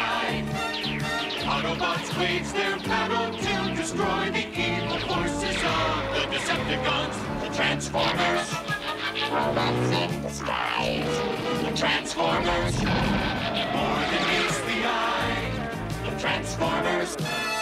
eye. Autobots wage their battle to destroy the evil forces of the Decepticons, the Transformers. Robots in disguise, the Transformers. More than meets the eye, the Transformers.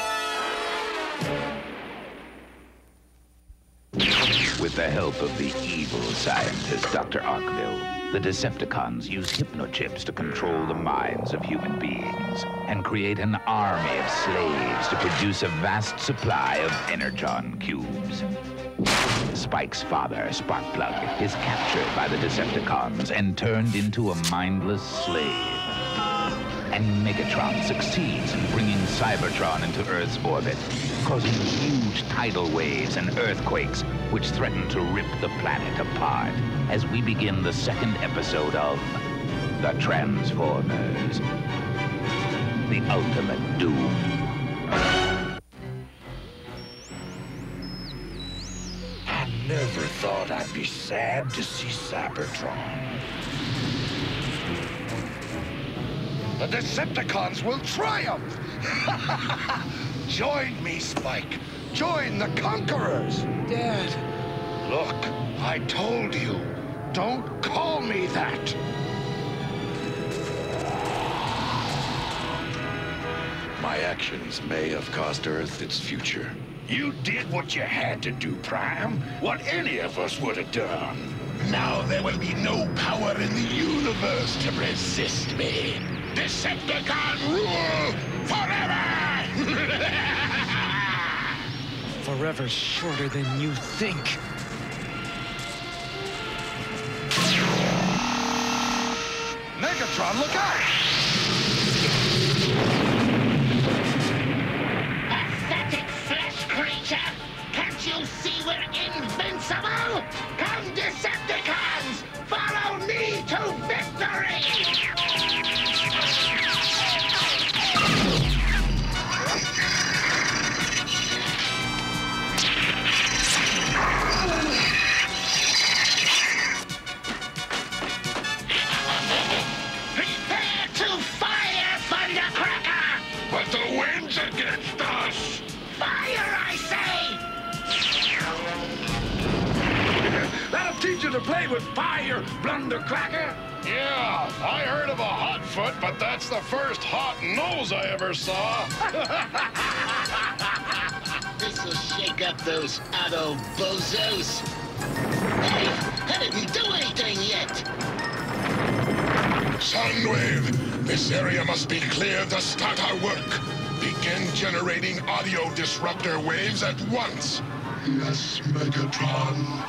With the help of the evil scientist, Dr. Arkville, the Decepticons use hypnochips to control the minds of human beings and create an army of slaves to produce a vast supply of Energon cubes. Spike's father, Sparkplug, is captured by the Decepticons and turned into a mindless slave. And Megatron succeeds in bringing Cybertron into Earth's orbit, causing huge tidal waves and earthquakes which threaten to rip the planet apart as we begin the second episode of The Transformers: The Ultimate Doom. I never thought I'd be sad to see Cybertron. The Decepticons will triumph! Join me, Spike. Join the Conquerors. Dad. Look, I told you. Don't call me that. My actions may have cost Earth its future. You did what you had to do, Prime. What any of us would have done. Now there will be no power in the universe to resist me. Decepticon rule forever! Forever's shorter than you think. Megatron, look out! Pathetic flesh creature! Can't you see we're invincible? Come, Decepticons! Follow me to victory! Prepare to fire, Thundercracker! But the wind's against us! Fire, I say! That'll teach you to play with fire, Blundercracker. Yeah, I heard of a hot foot, but that's the first hot nose I ever saw. This'll shake up those auto bozos. Hey, I didn't do anything yet. Soundwave, this area must be cleared to start our work. Begin generating audio disruptor waves at once. Yes, Megatron.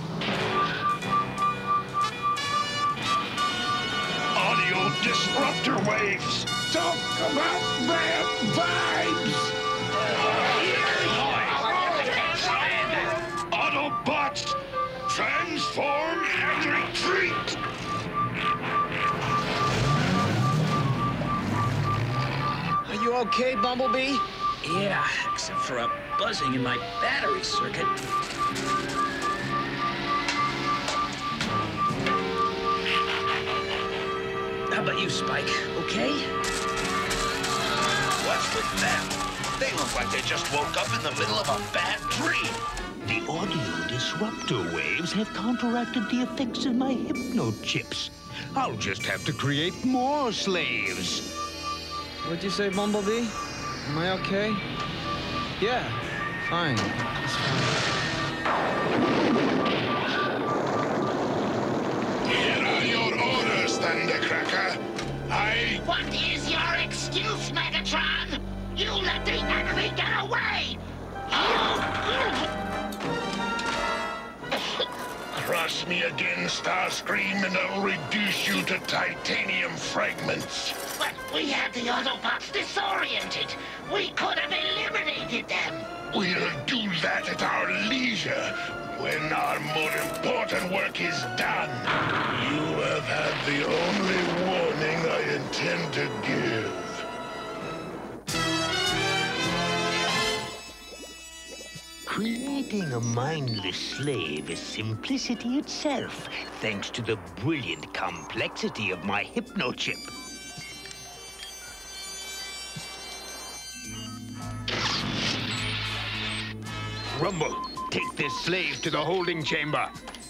Audio disruptor waves. Talk about bad vibes! Autobots, transform and retreat! Are you okay, Bumblebee? Yeah, except for a buzzing in my battery circuit. How about you, Spike? Okay? What's with them? They look like they just woke up in the middle of a bad dream. The audio disruptor waves have counteracted the effects of my hypnochips. I'll just have to create more slaves. What'd you say, Bumblebee? Am I okay? Yeah, fine. It's fine. Here are your orders, Thundercracker. What is your excuse, Megatron? You let the enemy get away! Cross me again, Starscream, and I'll reduce you to titanium fragments. But we had the Autobots disoriented. We could have eliminated them. We'll do that at our leisure, when our more important work is done. You have had the only warning I intend to give. Creating a mindless slave is simplicity itself, thanks to the brilliant complexity of my hypnochip. Rumble, take this slave to the holding chamber.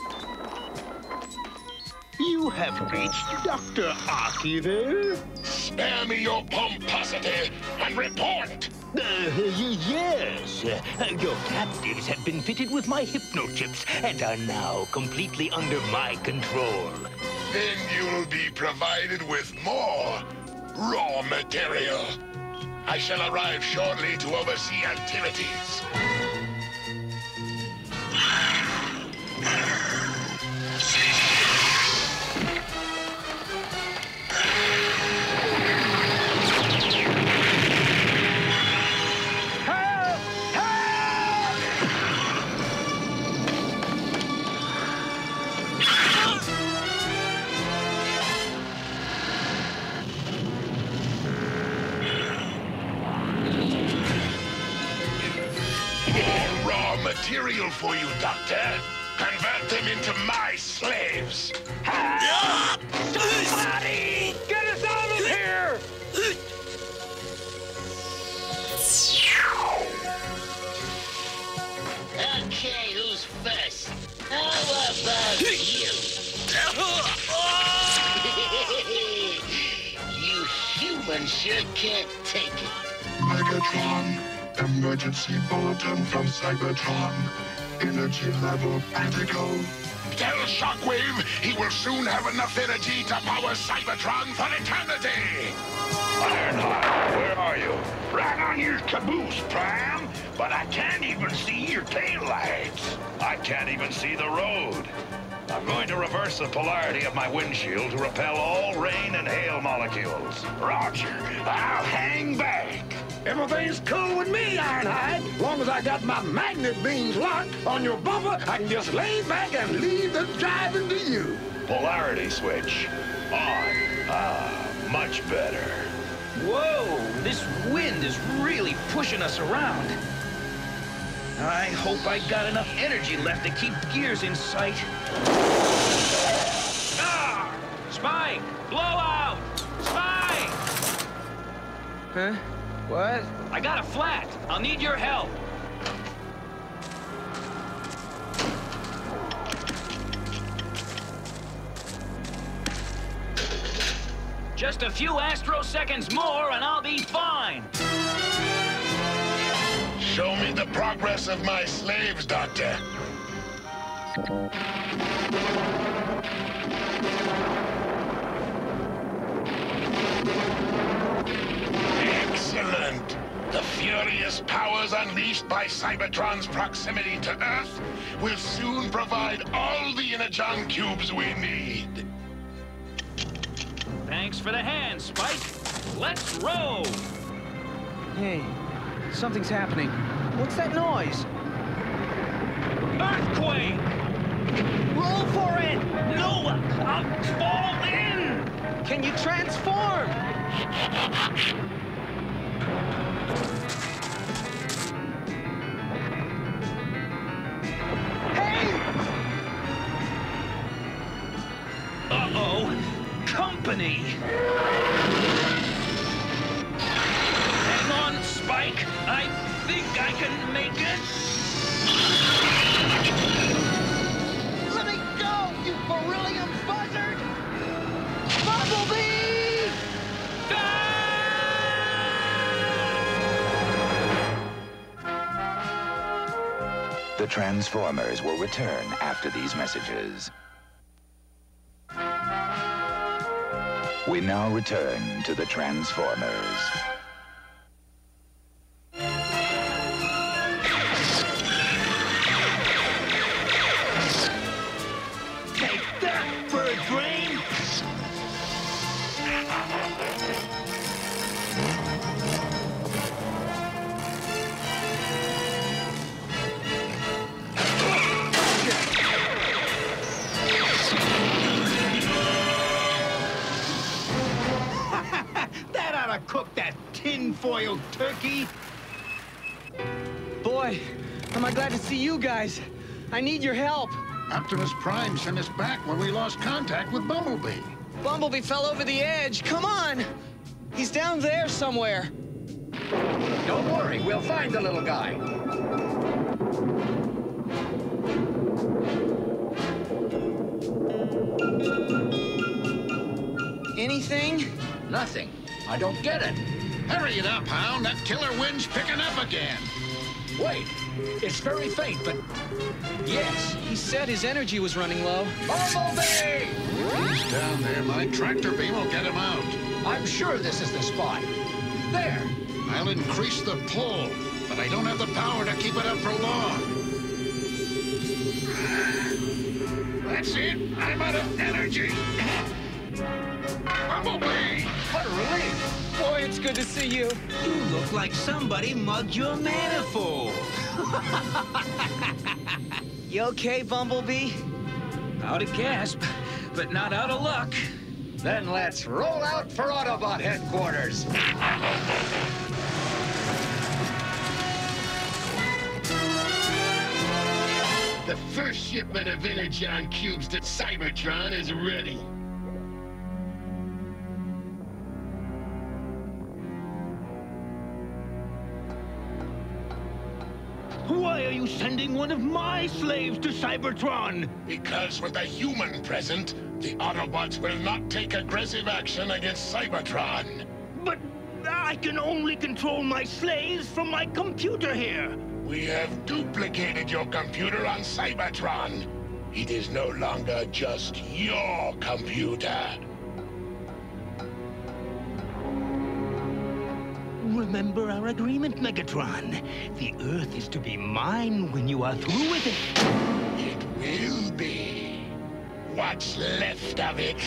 You have reached Dr. Arkeville. Spare me your pomposity and report! Yes. Your captives have been fitted with my hypnochips and are now completely under my control. Then you'll be provided with more raw material. I shall arrive shortly to oversee activities. Material for you, Doctor. Convert them into my slaves. Somebody! Get us out of here! Okay, who's first? How about you? You humans sure can't take it. Megatron, emergency bulletin from Cybertron. Energy level critical. Tell Shockwave he will soon have enough energy to power Cybertron for eternity! Ironheart, where are you? Right on your caboose, Prime. But I can't even see your taillights. I can't even see the road. I'm going to reverse the polarity of my windshield to repel all rain and hail molecules. Roger, I'll hang back. Everything's cool with me, Ironhide. Long as I got my magnet beams locked on your bumper, I can just lay back and leave the driving to you. Polarity switch on. Ah, much better. Whoa, this wind is really pushing us around. I hope I got enough energy left to keep gears in sight. Ah! Spike! Blowout! Spike! Huh? What? I got a flat. I'll need your help. Just a few astroseconds more and I'll be fine. Show me the progress of my slaves, Doctor. Excellent! The furious powers unleashed by Cybertron's proximity to Earth will soon provide all the Energon cubes we need. Thanks for the hand, Spike. Let's roll! Hey, something's happening. What's that noise? Earthquake! Roll for it! No! I'll fall in! Can you transform? Hey! Uh-oh! Company! Hang on, Spike. I think I can make it. Let me go, you beryllium buzzard! Bumblebee! The Transformers will return after these messages. We now return to the Transformers. Take that, bird brain! That ought to cook that tinfoil turkey. Boy, am I glad to see you guys. I need your help. Optimus Prime sent us back when we lost contact with Bumblebee. Bumblebee fell over the edge. Come on! He's down there somewhere. Don't worry, we'll find the little guy. Anything? Nothing. I don't get it. Hurry it up, Hound. That killer wind's picking up again. Wait, it's very faint, but yes. He said his energy was running low. Bumblebee! He's down there. My tractor beam will get him out. I'm sure this is the spot. There. I'll increase the pull, but I don't have the power to keep it up for long. That's it. I'm out of energy. Bumblebee! What a relief. Boy, it's good to see you. You look like somebody mugged your manifold. You okay, Bumblebee? Out of gasp, but not out of luck. Then let's roll out for Autobot headquarters. The first shipment of Energon cubes to Cybertron is ready. Why are you sending one of my slaves to Cybertron? Because with a human present, the Autobots will not take aggressive action against Cybertron. But I can only control my slaves from my computer here. We have duplicated your computer on Cybertron. It is no longer just your computer. Remember our agreement, Megatron. The Earth is to be mine when you are through with it. It will be. What's left of it.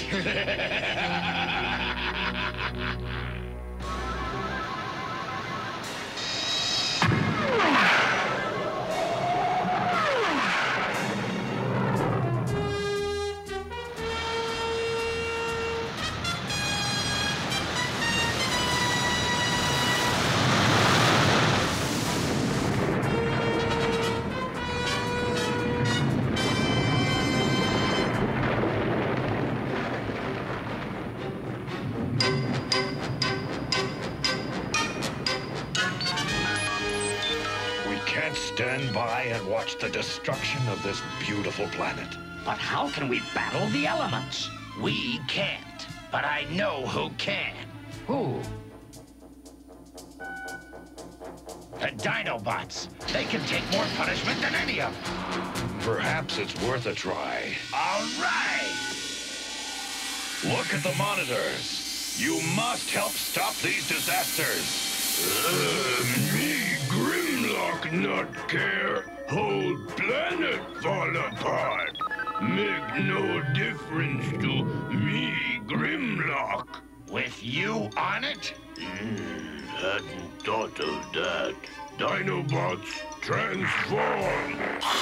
Stand by and watch the destruction of this beautiful planet. But how can we battle the elements? We can't, but I know who can. Who? The Dinobots. They can take more punishment than any of them. Perhaps it's worth a try. All right! Look at the monitors. You must help stop these disasters. Me, Grimlock, not care. Whole planet fall apart. Make no difference to me, Grimlock. With you on it? Hadn't thought of that. Dinobots, transform!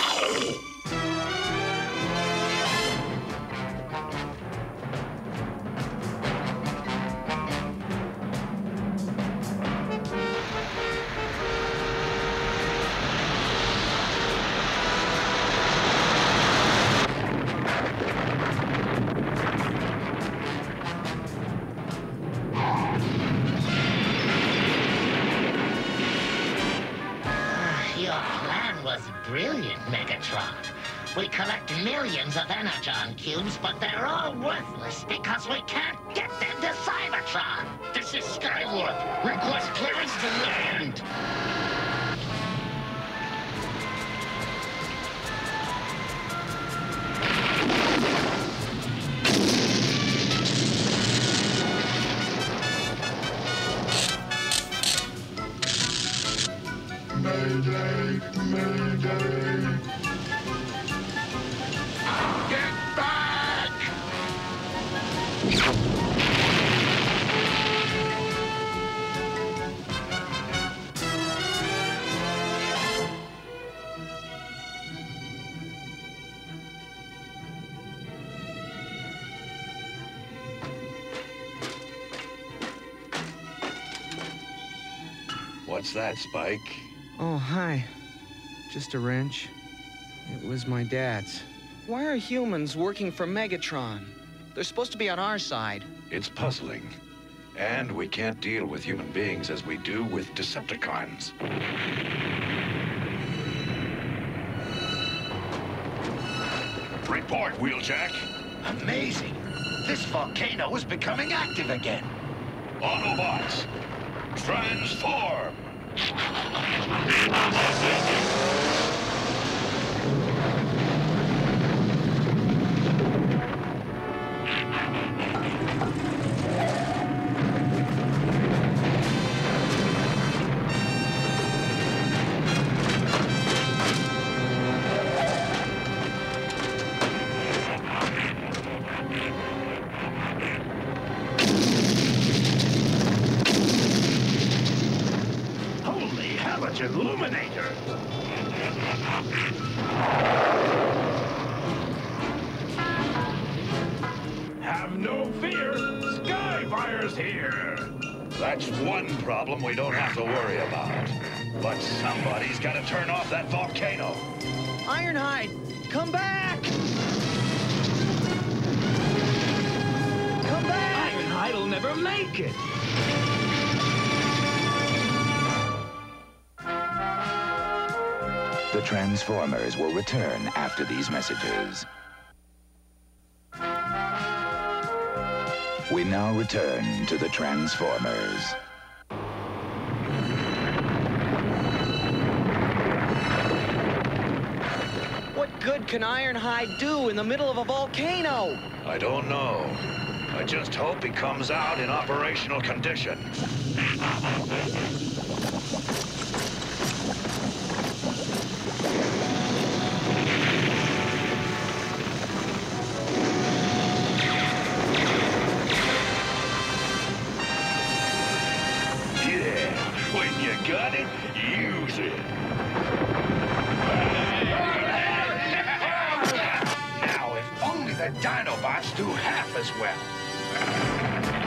Brilliant, Megatron. We collect millions of Energon cubes, but they're all worthless because we can't get them to Cybertron. This is Skywarp. Request clearance to land. Mayday, mayday. Get back! What's that, Spike? Oh, hi. Just a wrench. It was my dad's. Why are humans working for Megatron? They're supposed to be on our side. It's puzzling. And we can't deal with human beings as we do with Decepticons. Report, Wheeljack. Amazing. This volcano is becoming active again. Autobots, transform! Illuminator! Have no fear! Skyfire's here! That's one problem we don't have to worry about. But somebody's got to turn off that volcano. Ironhide, come back! Come back! Ironhide'll never make it. The Transformers will return after these messages. We now return to the Transformers. What good can Ironhide do in the middle of a volcano? I don't know. I just hope he comes out in operational condition. When you got it, use it. Now, if only the Dinobots do half as well.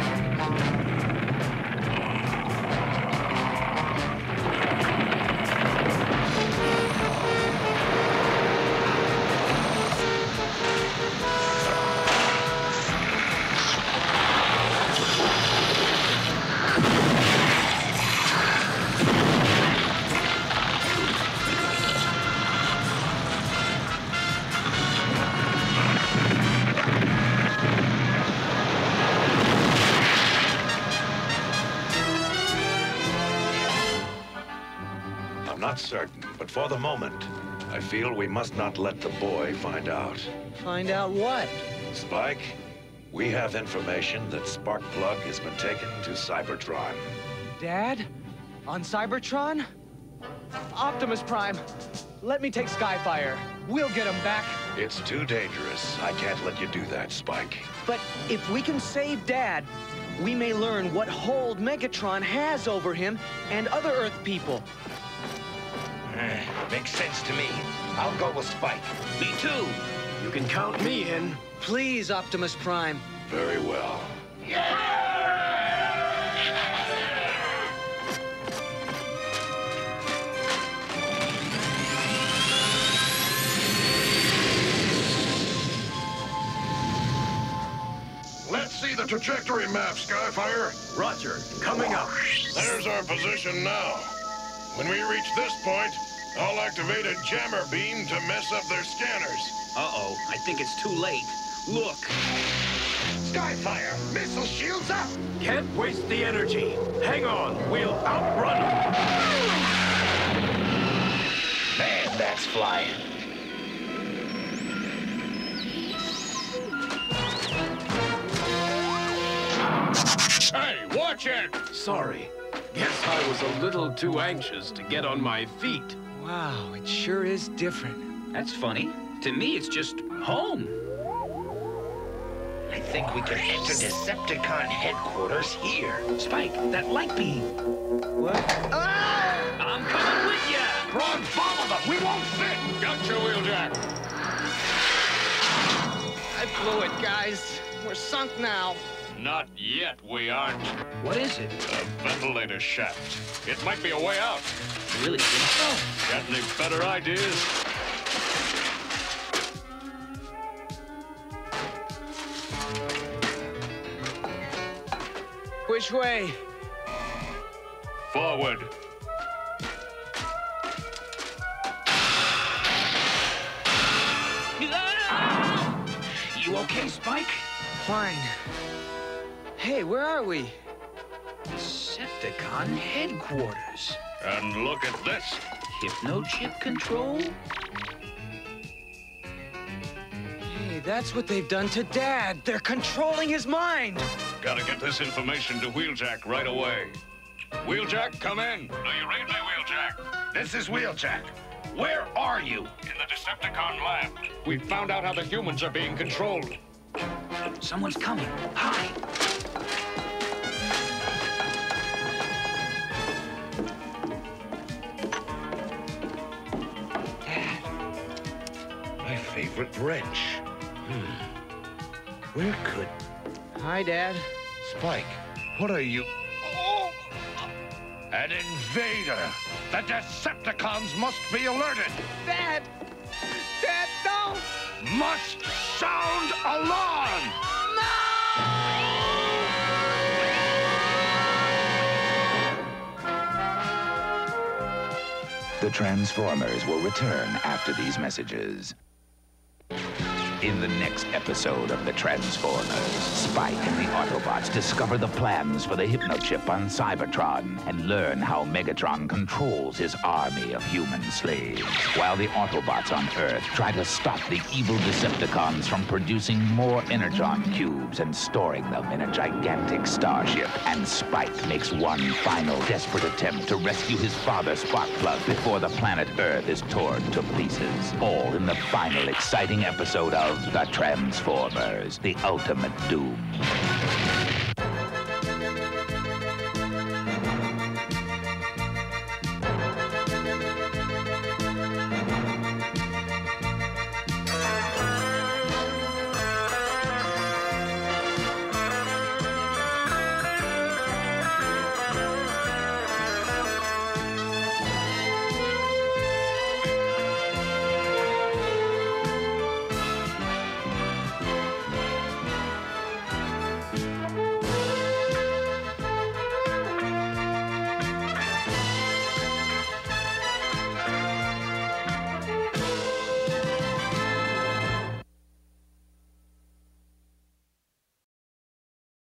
Not certain, but for the moment, I feel we must not let the boy find out. Find out what? Spike, we have information that Sparkplug has been taken to Cybertron. Dad? On Cybertron? Optimus Prime, let me take Skyfire. We'll get him back. It's too dangerous. I can't let you do that, Spike. But if we can save Dad, we may learn what hold Megatron has over him and other Earth people. Makes sense to me. I'll go with Spike. Me too. You can count me in. Please, Optimus Prime. Very well. Let's see the trajectory map, Skyfire. Roger, coming up. There's our position now. When we reach this point, I'll activate a jammer beam to mess up their scanners. Uh-oh, I think it's too late. Look. Skyfire, missile shields up. Can't waste the energy. Hang on, we'll outrun them. Man, that's flying. Hey, watch it! Sorry. Guess I was a little too anxious to get on my feet. Wow, it sure is different. That's funny. To me, it's just home. I think we can enter Decepticon headquarters here. Spike, that light beam. What? Ah! I'm coming with ya! Run, follow them. We won't fit. Gotcha, Wheeljack. I blew it, guys. We're sunk now. Not yet, we aren't. What is it? A ventilator shaft. It might be a way out. You really think so? Got any better ideas? Which way? Forward. You okay, Spike? Fine. Hey, where are we? Decepticon headquarters. And look at this. Hypnochip control? Hey, that's what they've done to Dad. They're controlling his mind. Gotta get this information to Wheeljack right away. Wheeljack, come in. Do you read me, Wheeljack? This is Wheeljack. Where are you? In the Decepticon lab. We found out how the humans are being controlled. Someone's coming. Hi. Dad. My favorite wrench. Where could... Hi, Dad. Spike, what are you... Oh! An invader! The Decepticons must be alerted! Dad! Dad, no! Must sound alarm! The Transformers will return after these messages. In the next episode of The Transformers, Spike and the Autobots discover the plans for the Hypnochip on Cybertron and learn how Megatron controls his army of human slaves, while the Autobots on Earth try to stop the evil Decepticons from producing more Energon cubes and storing them in a gigantic starship. And Spike makes one final desperate attempt to rescue his father, Sparkplug, before the planet Earth is torn to pieces. All in the final exciting episode of The Transformers, The Ultimate Doom.